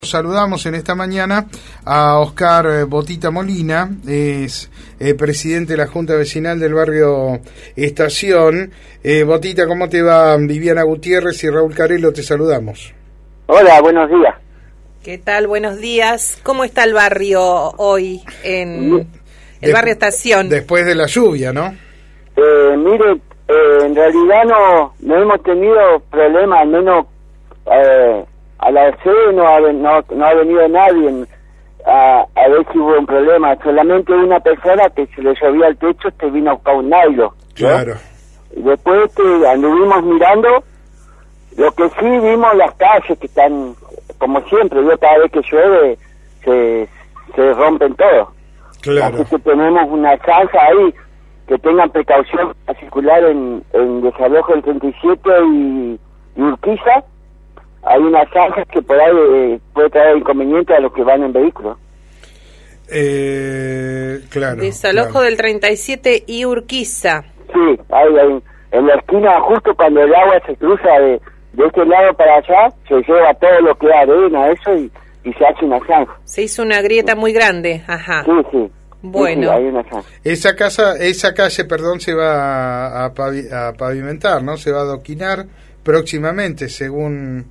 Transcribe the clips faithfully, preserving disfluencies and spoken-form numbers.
Saludamos en esta mañana a Oscar Botita Molina, es eh, presidente de la Junta Vecinal del barrio Estación. Eh, Botita, ¿cómo te va? Viviana Gutiérrez y Raúl Carelo, te saludamos. Hola, buenos días. ¿Qué tal? Buenos días. ¿Cómo está el barrio hoy en el De- barrio Estación? Después de la lluvia, ¿no? Eh, mire, eh, en realidad no, no hemos tenido problemas, al menos eh, a las seis no ha, no, no ha venido nadie a, a ver si hubo un problema. Solamente una persona que se le llovía el techo este vino a buscar un nylon, ¿no? Claro. Y después este, anduvimos mirando, lo que sí vimos las calles que están, como siempre, yo cada vez que llueve se, se rompen todo. Claro. Así que tenemos una zanja ahí, que tengan precaución a circular en, en desalojo del treinta y siete y, y Urquiza. Hay unas zanjas que por ahí eh, puede traer inconvenientes a los que van en vehículos. Eh, claro. Desalojo claro. del treinta y siete y Urquiza. Sí, hay, hay en la esquina, justo cuando el agua se cruza de, de este lado para allá, se lleva todo lo que es arena, eso, y, y se hace una zanja. Se hizo una grieta muy grande, ajá. Sí, sí. Bueno. Sí, sí, hay una zanja. Esa casa, esa calle, perdón, se va a, a pavi- a pavimentar, ¿no? Se va a adoquinar próximamente, según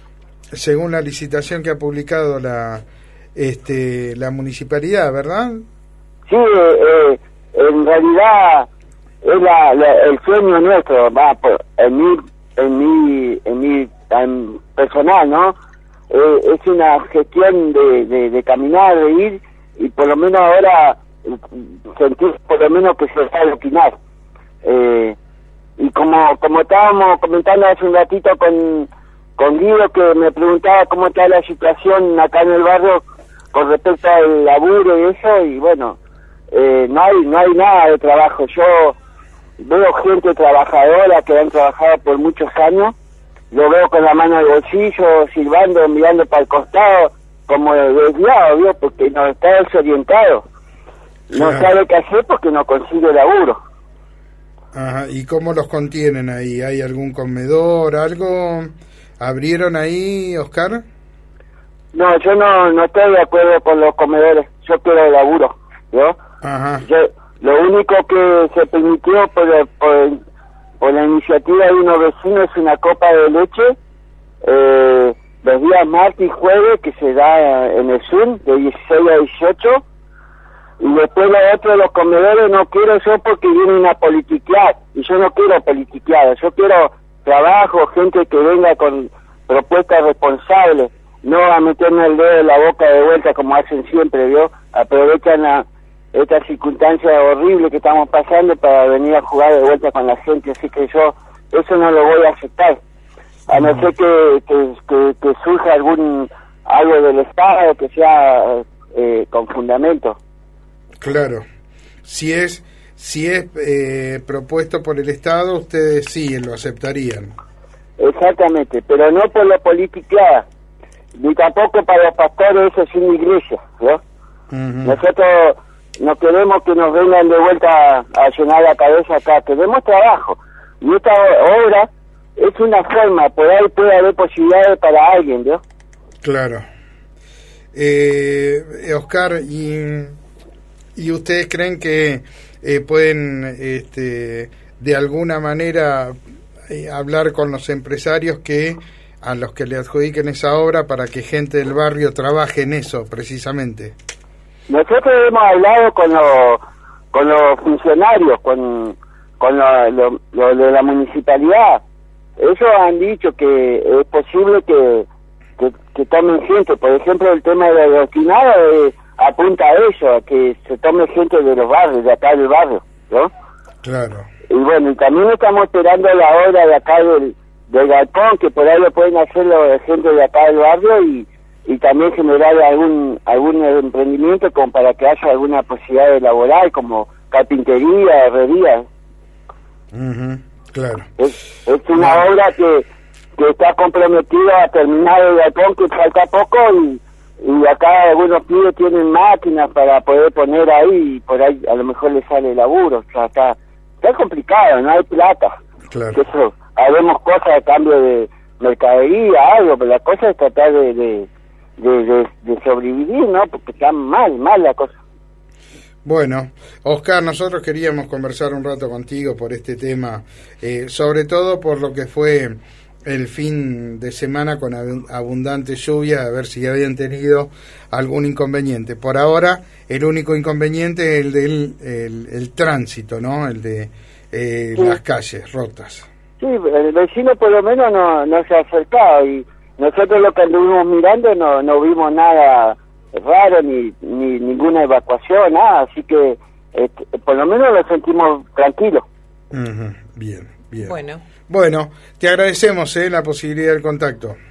según la licitación que ha publicado la este la municipalidad, ¿verdad? Sí, eh, eh, en realidad es la, la- el sueño nuestro, va, por, en mi, en mi, en mi en personal, ¿no? Eh, es una gestión de, de, de caminar, de ir, y por lo menos ahora eh, sentir por lo menos que se va a adoquinar. Eh, y como como estábamos comentando hace un ratito con, con Guido, que me preguntaba cómo está la situación acá en el barrio con respecto al laburo y eso, y bueno, eh, no hay no hay nada de trabajo. Yo veo gente trabajadora que han trabajado por muchos años, lo veo con la mano al bolsillo, silbando, mirando para el costado, como desviado, ¿vio? Porque no está desorientado. No Claro. sabe qué hacer porque no consigue laburo. Ajá. ¿Y cómo los contienen ahí? ¿Hay algún comedor, algo? ¿Abrieron ahí, Oscar? No, yo no no estoy de acuerdo con los comedores, yo quiero laburo, ¿no? Ajá. Yo, lo único que se permitió por, por, por la iniciativa de unos vecinos es una copa de leche eh, los días martes y jueves, que se da en el Zoom de dieciséis a dieciocho, y después lo otro de los comedores no quiero yo porque vienen a politiquear, y yo no quiero politiquear, yo quiero trabajo, gente que venga con propuestas responsables, no a meterme el dedo en la boca de vuelta como hacen siempre, ¿vio? Aprovechan la, esta circunstancia horrible que estamos pasando para venir a jugar de vuelta con la gente, así que yo eso no lo voy a aceptar, a no ser que, que, que, que surja algún algo del Estado que sea eh, con fundamento. Claro. Si es si es eh, propuesto por el Estado, ustedes sí lo aceptarían. Exactamente, pero no por la política, ni tampoco para los pastores, eso sin iglesia, ¿no? Ujú. Nosotros no queremos que nos vengan de vuelta a llenar la cabeza acá, queremos trabajo. Y esta obra es una forma, por ahí puede haber posibilidades para alguien, ¿no? Claro. Eh, Oscar, y, y ustedes creen que eh, pueden este, de alguna manera eh, hablar con los empresarios que a los que le adjudiquen esa obra para que gente del barrio trabaje en eso precisamente? Nosotros hemos hablado con los con los funcionarios, con con lo, lo, lo de la municipalidad. Ellos han dicho que es posible que, que, que tomen gente. Por ejemplo, el tema de la adoquinada eh, apunta a eso, a que se tome gente de los barrios, de acá del barrio, ¿no? Claro. Y bueno, y también estamos esperando la obra de acá del, del galpón, que por ahí lo pueden hacer los gente de acá del barrio, y, y también generar algún algún emprendimiento como para que haya alguna posibilidad de laboral, como carpintería, herrería. Ujú. Claro. Es, es una obra que, que está comprometida a terminar el galpón, que falta poco, y, y acá algunos pibes tienen máquinas para poder poner ahí, y por ahí a lo mejor les sale laburo. O sea, está, está complicado, no hay plata. Claro. Eso, haremos cosas a cambio de mercadería, algo, pero la cosa es tratar de, de, de, de, de sobrevivir, ¿no? Porque está mal, mal la cosa. Bueno, Oscar, nosotros queríamos conversar un rato contigo por este tema, eh, sobre todo por lo que fue el fin de semana con abundante lluvia, a ver si habían tenido algún inconveniente. Por ahora, el único inconveniente es el del el, el tránsito, ¿no? El de eh, sí. las calles rotas. Sí, el vecino por lo menos no, no se ha acercado y nosotros lo que anduvimos mirando no, no vimos nada raro, ni, ni ninguna evacuación, nada, así que este, por lo menos lo sentimos tranquilos. Uh-huh. Bien, bien. Bueno. Bueno, te agradecemos eh, la posibilidad del contacto.